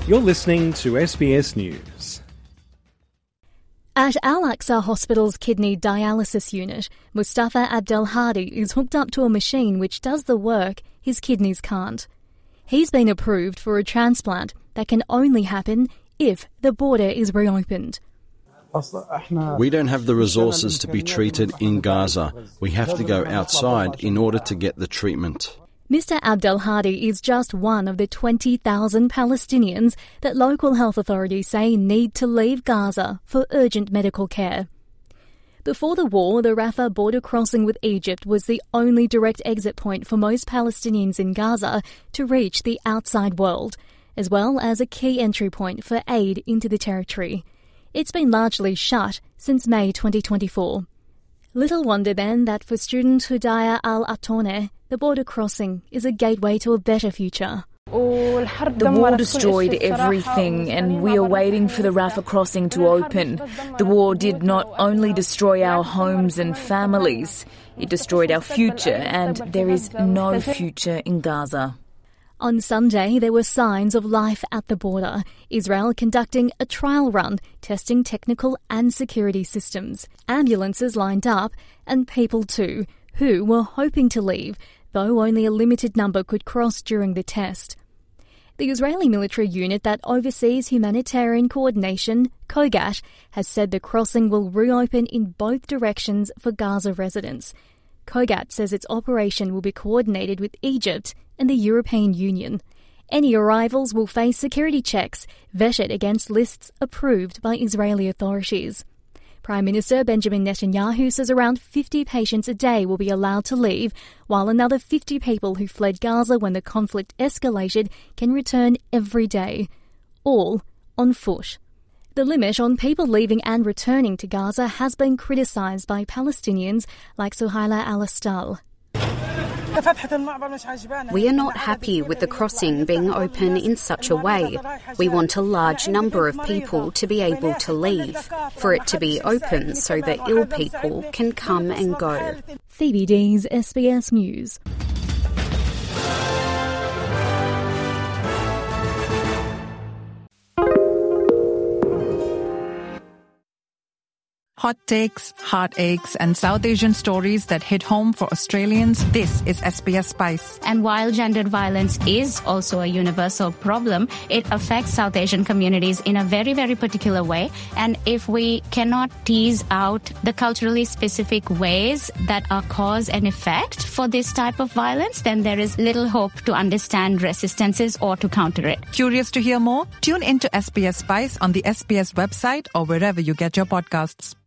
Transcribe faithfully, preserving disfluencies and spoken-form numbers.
You're listening to S B S News. At Al-Aqsa Hospital's kidney dialysis unit, Mustafa Abdelhadi is hooked up to a machine which does the work his kidneys can't. He's been approved for a transplant that can only happen if the border is reopened. We don't have the resources to be treated in Gaza. We have to go outside in order to get the treatment. Mister Abdelhadi is just one of the twenty thousand Palestinians that local health authorities say need to leave Gaza for urgent medical care. Before the war, the Rafah border crossing with Egypt was the only direct exit point for most Palestinians in Gaza to reach the outside world, as well as a key entry point for aid into the territory. It's been largely shut since May twenty twenty-four. Little wonder then that for student Hudaya Al-Atone, the border crossing is a gateway to a better future. The war destroyed everything and we are waiting for the Rafah crossing to open. The war did not only destroy our homes and families, it destroyed our future, and there is no future in Gaza. On Sunday, there were signs of life at the border, Israel conducting a trial run, testing technical and security systems. Ambulances lined up, and people too, who were hoping to leave, though only a limited number could cross during the test. The Israeli military unit that oversees humanitarian coordination, COGAT, has said the crossing will reopen in both directions for Gaza residents. COGAT says its operation will be coordinated with Egypt and the European Union. Any arrivals will face security checks, vetted against lists approved by Israeli authorities. Prime Minister Benjamin Netanyahu says around fifty patients a day will be allowed to leave, while another fifty people who fled Gaza when the conflict escalated can return every day, all on foot. The limit on people leaving and returning to Gaza has been criticised by Palestinians like Suhaila Al-Astal. We are not happy with the crossing being open in such a way. We want a large number of people to be able to leave, for it to be open so that ill people can come and go. Phoebe Dees, S B S News. Hot takes, heartaches, and South Asian stories that hit home for Australians. This is S B S Spice. And while gendered violence is also a universal problem, it affects South Asian communities in a very, very particular way. And if we cannot tease out the culturally specific ways that are cause and effect for this type of violence, then there is little hope to understand resistances or to counter it. Curious to hear more? Tune into S B S Spice on the S B S website or wherever you get your podcasts.